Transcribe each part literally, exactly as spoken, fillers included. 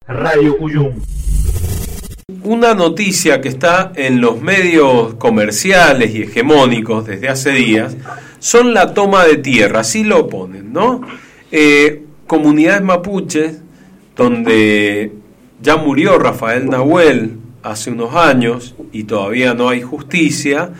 Radio Cuyum. Una noticia que está en los medios comerciales y hegemónicos desde hace días son la toma de tierra, así lo ponen, ¿no? Eh, comunidades mapuches, donde ya murió Rafael Nahuel hace unos años y todavía no hay justicia,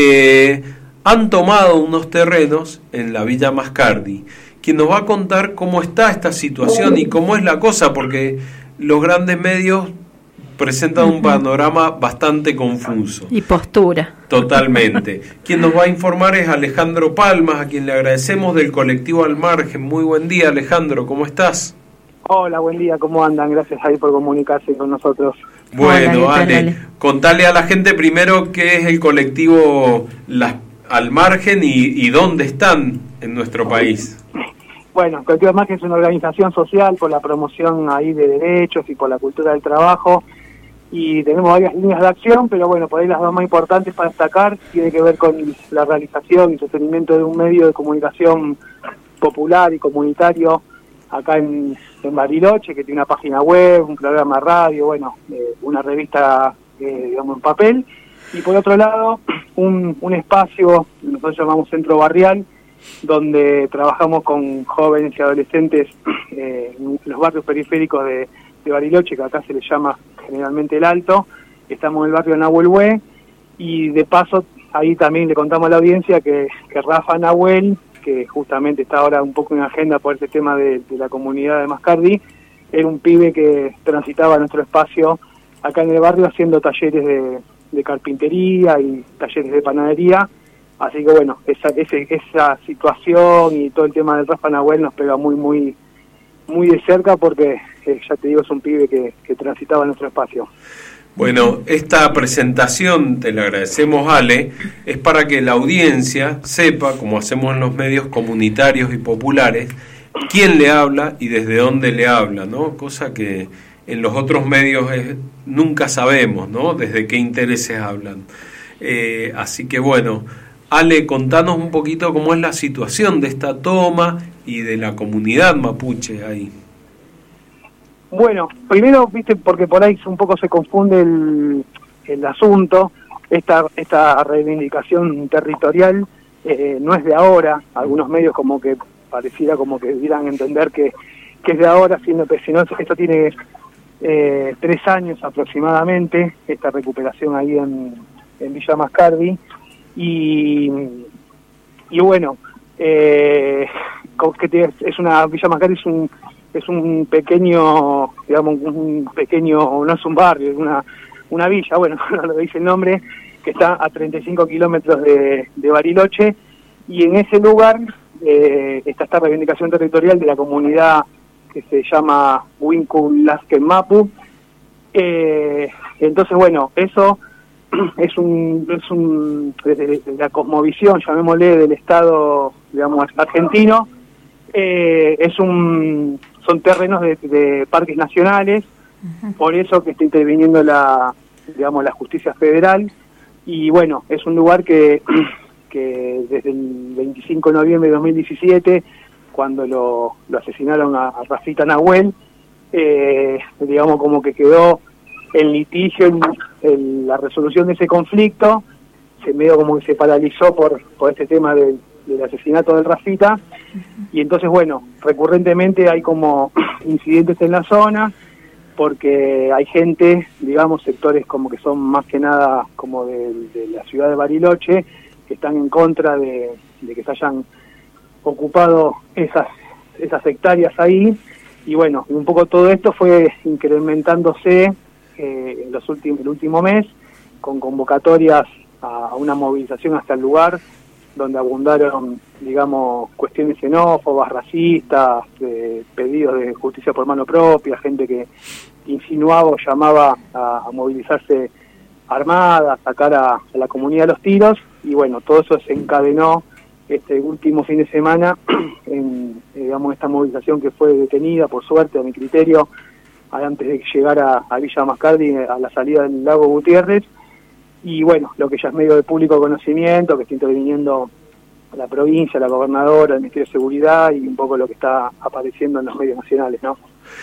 eh, han tomado unos terrenos en la Villa Mascardi. Quien nos va a contar cómo está esta situación y cómo es la cosa, porque los grandes medios presentan un panorama bastante confuso. Y postura. Totalmente. Quien nos va a informar es Alejandro Palmas, a quien le agradecemos, del colectivo Al Margen. Muy buen día, Alejandro, ¿cómo estás? Hola, buen día, ¿cómo andan? Gracias ahí por comunicarse con nosotros. Bueno, Hola, Ale, Ale, contale a la gente primero qué es el colectivo Las, Al Margen y, y dónde están en nuestro país. Bueno, el colectivo Al Margen es una organización social por la promoción ahí de derechos y por la cultura del trabajo, y tenemos varias líneas de acción, pero bueno, por ahí las dos más importantes para destacar tiene que ver con la realización y sostenimiento de un medio de comunicación popular y comunitario acá en, en Bariloche, que tiene una página web, un programa de radio, bueno, eh, una revista, eh, digamos, en papel, y por otro lado, un, un espacio que nosotros llamamos Centro Barrial, donde trabajamos con jóvenes y adolescentes eh, en los barrios periféricos de, de Bariloche, que acá se le llama generalmente El Alto. Estamos en el barrio Nahuel Hué, y de paso ahí también le contamos a la audiencia que, que Rafa Nahuel, que justamente está ahora un poco en agenda por este tema de, de la comunidad de Mascardi, era un pibe que transitaba nuestro espacio acá en el barrio haciendo talleres de, de carpintería y talleres de panadería. Así que bueno, esa, ese, esa situación y todo el tema del Rafa Nahuel nos pega muy, muy, muy de cerca, porque eh, ya te digo, es un pibe que, que transitaba nuestro espacio. Bueno, esta presentación, te la agradecemos, Ale, es para que la audiencia sepa, como hacemos en los medios comunitarios y populares, quién le habla y desde dónde le habla, ¿no? Cosa que en los otros medios es, nunca sabemos, ¿no? Desde qué intereses hablan. Eh, así que bueno, Ale, contanos un poquito cómo es la situación de esta toma y de la comunidad mapuche ahí. Bueno, primero, viste, porque por ahí un poco se confunde el, el asunto, esta esta reivindicación territorial eh, no es de ahora. Algunos medios como que pareciera como que dieran a entender que, que es de ahora, sino que si no, esto tiene eh, tres años aproximadamente, esta recuperación ahí en, en Villa Mascardi, y, y bueno, eh, que es una, Villa Mascardi es un es un pequeño, digamos, un pequeño, no es un barrio, es una, una villa, bueno, no lo dice el nombre, que está a treinta y cinco kilómetros de, de Bariloche, y en ese lugar eh, está esta reivindicación territorial de la comunidad que se llama Wincul Lasken Mapu. Eh, entonces, bueno, eso es un, es un, desde la cosmovisión, llamémosle, del Estado, digamos, argentino, eh, es un... son terrenos de, de parques nacionales. Uh-huh. Por eso que está interviniendo la, digamos, la justicia federal, y bueno, es un lugar que, que desde el veinticinco de noviembre de dos mil diecisiete, cuando lo, lo asesinaron a, a Rafita Nahuel, eh, digamos, como que quedó en litigio en, en la resolución de ese conflicto, se medio como que se paralizó por, por este tema del, del asesinato del Rafita. Y entonces, bueno, recurrentemente hay como incidentes en la zona, porque hay gente, digamos, sectores como que son más que nada como de, de la ciudad de Bariloche, que están en contra de, de que se hayan ocupado esas, esas hectáreas ahí. Y bueno, un poco todo esto fue incrementándose eh, en los últimos, el último mes, con convocatorias a, a una movilización hasta el lugar, donde abundaron, digamos, cuestiones xenófobas, racistas, eh, pedidos de justicia por mano propia, gente que insinuaba o llamaba a, a movilizarse armada, a sacar a, a la comunidad de los tiros, y bueno, todo eso se encadenó este último fin de semana en, digamos, esta movilización que fue detenida, por suerte, a mi criterio, antes de llegar a, a Villa Mascardi, a la salida del lago Gutiérrez. Y bueno, lo que ya es medio de público conocimiento, que está interviniendo la provincia, la gobernadora, el Ministerio de Seguridad, y un poco lo que está apareciendo en los medios nacionales, ¿no?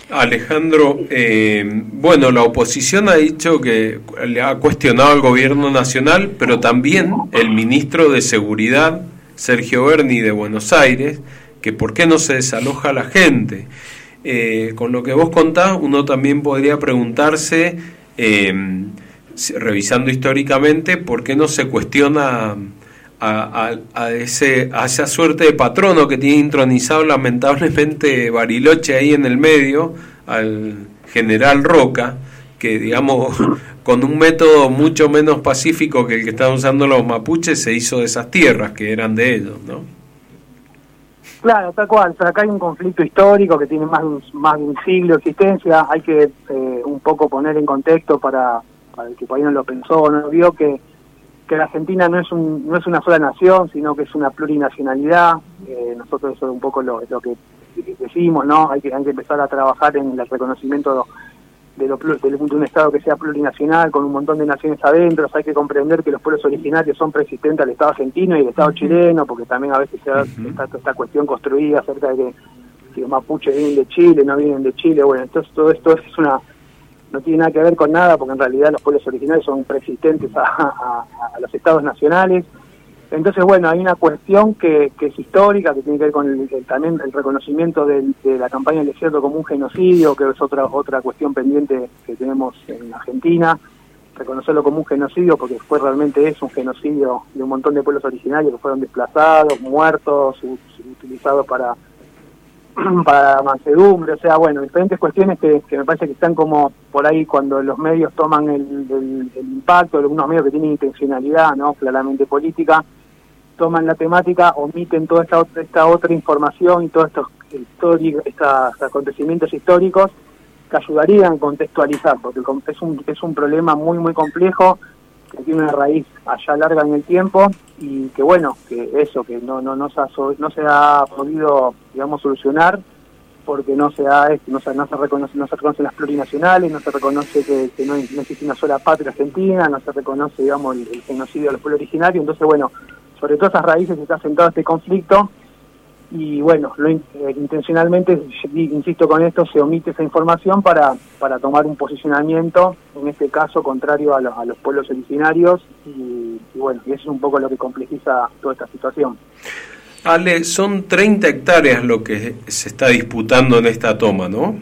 Alejandro, eh, bueno, la oposición ha dicho que le ha cuestionado al gobierno nacional, pero también el ministro de Seguridad, Sergio Berni, de Buenos Aires, que por qué no se desaloja la gente. Eh, con lo que vos contás, uno también podría preguntarse, eh, revisando históricamente, por qué no se cuestiona a, a, a, ese, a esa suerte de patrono que tiene intronizado lamentablemente Bariloche ahí en el medio, al general Roca, que digamos con un método mucho menos pacífico que el que estaban usando los mapuches se hizo de esas tierras que eran de ellos, ¿no? Claro, tal cual. O sea, acá hay un conflicto histórico que tiene más de un, más de un siglo de existencia. Hay que eh, un poco poner en contexto para, para el que por ahí no lo pensó, no lo vio, que que la Argentina no es un, no es una sola nación, sino que es una plurinacionalidad. Eh, nosotros eso es un poco lo, lo que decimos, ¿no? Hay que, hay que empezar a trabajar en el reconocimiento de, lo, de, lo, de un Estado que sea plurinacional, con un montón de naciones adentro. O sea, hay que comprender que los pueblos originarios son preexistentes al Estado argentino y al Estado chileno, porque también a veces se da uh-huh. esta, esta cuestión construida acerca de que, que los mapuches vienen de Chile, no vienen de Chile. Bueno, entonces todo esto es una... no tiene nada que ver con nada, porque en realidad los pueblos originarios son preexistentes a, a, a los estados nacionales. Entonces, bueno, hay una cuestión que, que es histórica, que tiene que ver con el, el, también el reconocimiento del, de la campaña del desierto como un genocidio, que es otra otra cuestión pendiente que tenemos en Argentina, reconocerlo como un genocidio, porque fue realmente es un genocidio de un montón de pueblos originarios que fueron desplazados, muertos, utilizados para... para mansedumbre, o sea, bueno, diferentes cuestiones que, que me parece que están como por ahí cuando los medios toman el, el, el impacto, algunos medios que tienen intencionalidad, ¿no?, claramente política, toman la temática, omiten toda esta otra, esta otra información y todos estos, estos acontecimientos históricos que ayudarían a contextualizar, porque es un, es un problema muy, muy complejo, que tiene una raíz allá larga en el tiempo y que bueno, que eso, que no no no se ha, no se ha podido, digamos, solucionar porque no se ha, no se, no se reconoce, no se reconocen las plurinacionales, no se reconoce que, que no, no existe una sola patria argentina, no se reconoce, digamos, el, el genocidio de los pueblos originarios. Entonces, bueno, sobre todas esas raíces está sentado este conflicto y bueno, lo, eh, intencionalmente, insisto con esto, se omite esa información para, para tomar un posicionamiento, en este caso contrario a, lo, a los pueblos originarios, y, y bueno, y eso es un poco lo que complejiza toda esta situación. Ale, son treinta hectáreas lo que se está disputando en esta toma, ¿no?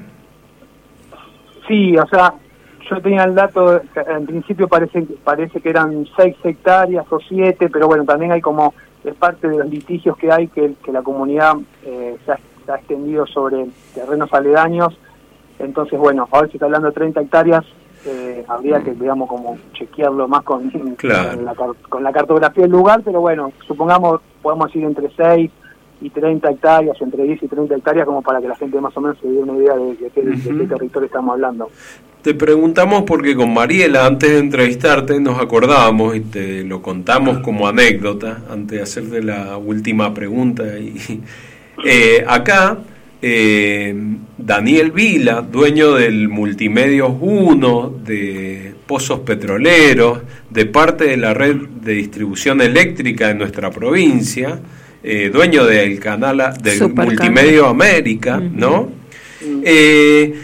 Sí, o sea, yo tenía el dato, en principio parece, parece que eran seis hectáreas o siete, pero bueno, también hay como... es parte de los litigios que hay, que, que la comunidad eh, se, ha, se ha extendido sobre terrenos aledaños. Entonces, bueno, ahora se está hablando de treinta hectáreas, eh, habría que, digamos, como chequearlo más con, claro. con, la, con la cartografía del lugar, pero bueno, supongamos, podemos ir entre seis y treinta hectáreas, o entre diez y treinta hectáreas, como para que la gente más o menos se dé una idea de, de, qué, uh-huh. de qué territorio estamos hablando. Te preguntamos porque con Mariela, antes de entrevistarte, nos acordábamos y te lo contamos como anécdota, antes de hacerte la última pregunta. Y, eh, acá, eh, Daniel Vila, dueño del Multimedios uno, de Pozos Petroleros, de parte de la red de distribución eléctrica de nuestra provincia, eh, dueño del canal del Super Multimedio América, uh-huh. ¿no? Eh,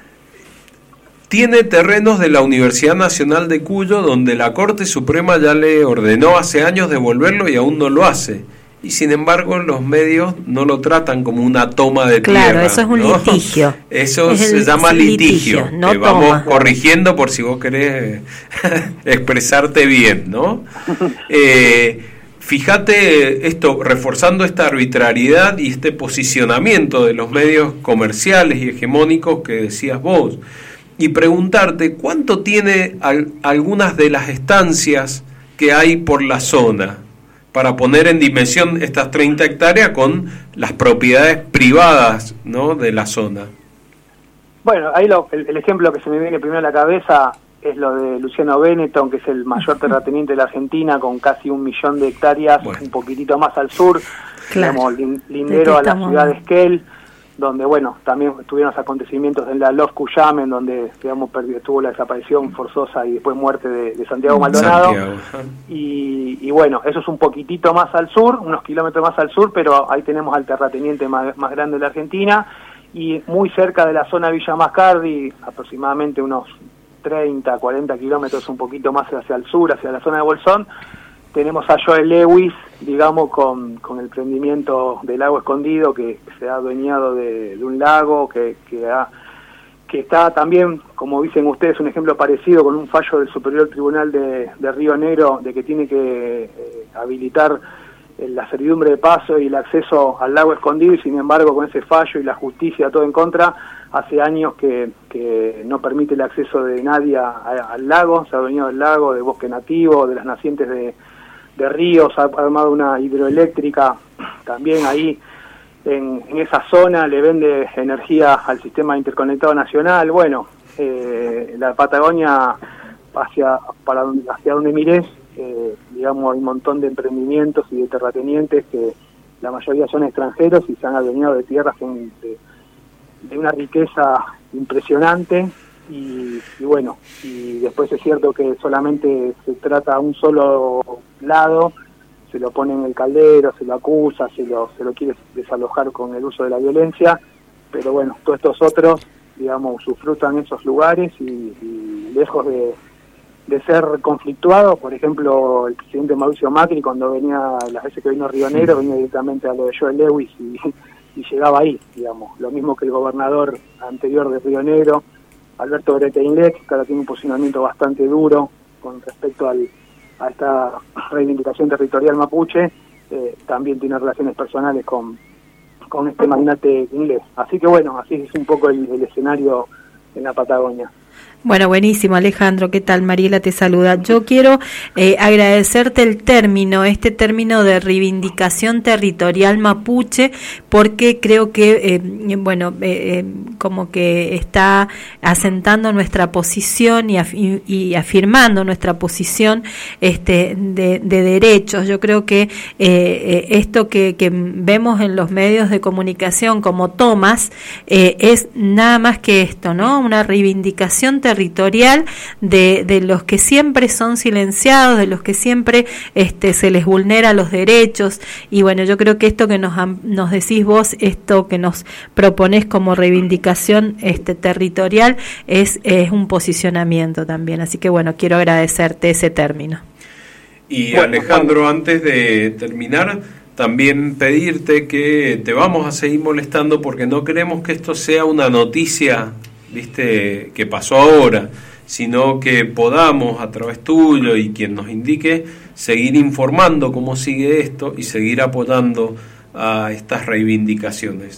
tiene terrenos de la Universidad Nacional de Cuyo, donde la Corte Suprema ya le ordenó hace años devolverlo y aún no lo hace. Y sin embargo los medios no lo tratan como una toma de claro, tierra. Claro, eso es un ¿no? litigio. Eso es se el, llama litigio. litigio no que vamos toma. corrigiendo por si vos querés expresarte bien, ¿no? Eh, fíjate esto, reforzando esta arbitrariedad y este posicionamiento de los medios comerciales y hegemónicos que decías vos. Y preguntarte cuánto tiene al, algunas de las estancias que hay por la zona, para poner en dimensión estas treinta hectáreas con las propiedades privadas, ¿no?, de la zona. Bueno, ahí lo, el, el ejemplo que se me viene primero a la cabeza es lo de Luciano Benetton, que es el mayor terrateniente de la Argentina, con casi un millón de hectáreas, bueno. un poquitito más al sur, claro. digamos, lindero a la ciudad de Esquel, donde, bueno, también tuvieron los acontecimientos en la Los Cuyamen, donde, digamos, perdió, tuvo la desaparición forzosa y después muerte de, de Santiago Maldonado. Santiago. Y, y bueno, eso es un poquitito más al sur, unos kilómetros más al sur, pero ahí tenemos al terrateniente más, más grande de la Argentina. y muy cerca de la zona Villa Mascardi, aproximadamente unos treinta, cuarenta kilómetros un poquito más hacia el sur, hacia la zona de Bolsón, tenemos a Joel Lewis, digamos, con, con el prendimiento del lago escondido, que se ha adueñado de, de un lago, que, que, ha, que está también, como dicen ustedes, un ejemplo parecido con un fallo del Superior Tribunal de, de Río Negro, de que tiene que eh, habilitar la servidumbre de paso y el acceso al lago escondido, y sin embargo con ese fallo y la justicia todo en contra, hace años que, que no permite el acceso de nadie a, a, al lago, se ha adueñado del lago, de bosque nativo, de las nacientes de, de ríos, ha armado una hidroeléctrica también ahí en, en esa zona, le vende energía al sistema interconectado nacional. Bueno, eh, la Patagonia, hacia, para donde, hacia donde mires, Eh, digamos, hay un montón de emprendimientos y de terratenientes que la mayoría son extranjeros y se han adueñado de tierras de, de, de una riqueza impresionante y, y bueno, y después es cierto que solamente se trata a un solo lado, se lo pone en el caldero, se lo acusa, se lo, se lo quiere desalojar con el uso de la violencia, pero bueno, todos estos otros, digamos, usufrutan esos lugares y, y lejos de de ser conflictuado. Por ejemplo, el presidente Mauricio Macri, cuando venía, las veces que vino a Río Negro, venía directamente a lo de Joel Lewis y, y llegaba ahí, digamos. Lo mismo que el gobernador anterior de Río Negro, Alberto Breiteinleck, que ahora tiene un posicionamiento bastante duro con respecto al, a esta reivindicación territorial mapuche, eh, también tiene relaciones personales con, con este magnate inglés. Así que bueno, así es un poco el, el escenario en la Patagonia. Bueno, buenísimo, Alejandro. ¿Qué tal? Mariela te saluda. Yo quiero eh, agradecerte el término, este término de reivindicación territorial mapuche, porque creo que, eh, bueno, eh, como que está asentando nuestra posición y, af y afirmando nuestra posición este, de, de derechos. Yo creo que eh, esto que, que vemos en los medios de comunicación como tomas eh, es nada más que esto, ¿no? Una reivindicación territorial territorial de, de los que siempre son silenciados, de los que siempre este, se les vulnera los derechos. Y bueno, yo creo que esto que nos, nos decís vos, esto que nos proponés como reivindicación este, territorial es, es un posicionamiento también. Así que bueno, quiero agradecerte ese término. Y Alejandro, antes de terminar, también pedirte que te vamos a seguir molestando porque no queremos que esto sea una noticia, viste, que pasó ahora, sino que podamos a través tuyo y quien nos indique seguir informando cómo sigue esto y seguir apoyando a estas reivindicaciones.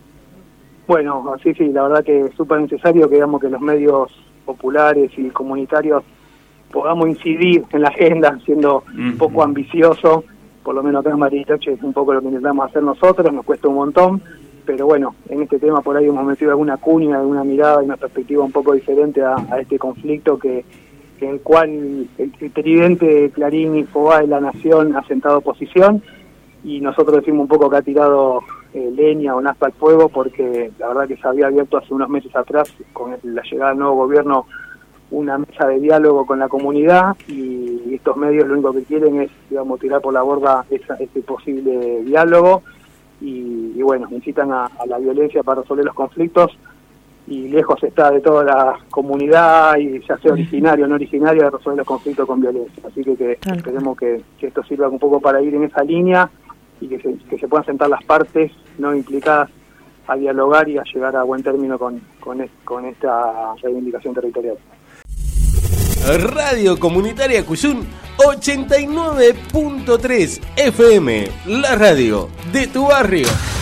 Bueno, sí, sí, la verdad que es súper necesario que, digamos, que los medios populares y comunitarios podamos incidir en la agenda, siendo uh-huh. un poco ambicioso, por lo menos acá en Bariloche es un poco lo que intentamos hacer nosotros, nos cuesta un montón, pero bueno, en este tema por ahí hemos metido alguna cuña, alguna mirada y una perspectiva un poco diferente a, a este conflicto que, que en el cual el, el tridente Clarín, Infobae, La Nación ha sentado posición, y nosotros decimos un poco que ha tirado eh, leña o nafta al fuego, porque la verdad que se había abierto hace unos meses atrás, con el, la llegada del nuevo gobierno, una mesa de diálogo con la comunidad, y, y estos medios lo único que quieren es, digamos, tirar por la borda esa, ese posible diálogo. Y, y bueno, incitan a, a la violencia para resolver los conflictos, y lejos está de toda la comunidad, y ya sea originario o no originario, de resolver los conflictos con violencia. Así que, que esperemos que, que esto sirva un poco para ir en esa línea y que se, que se puedan sentar las partes no implicadas a dialogar y a llegar a buen término con, con, es, con esta reivindicación territorial. Radio Comunitaria Cuyún ochenta y nueve punto tres F M, la radio de tu barrio.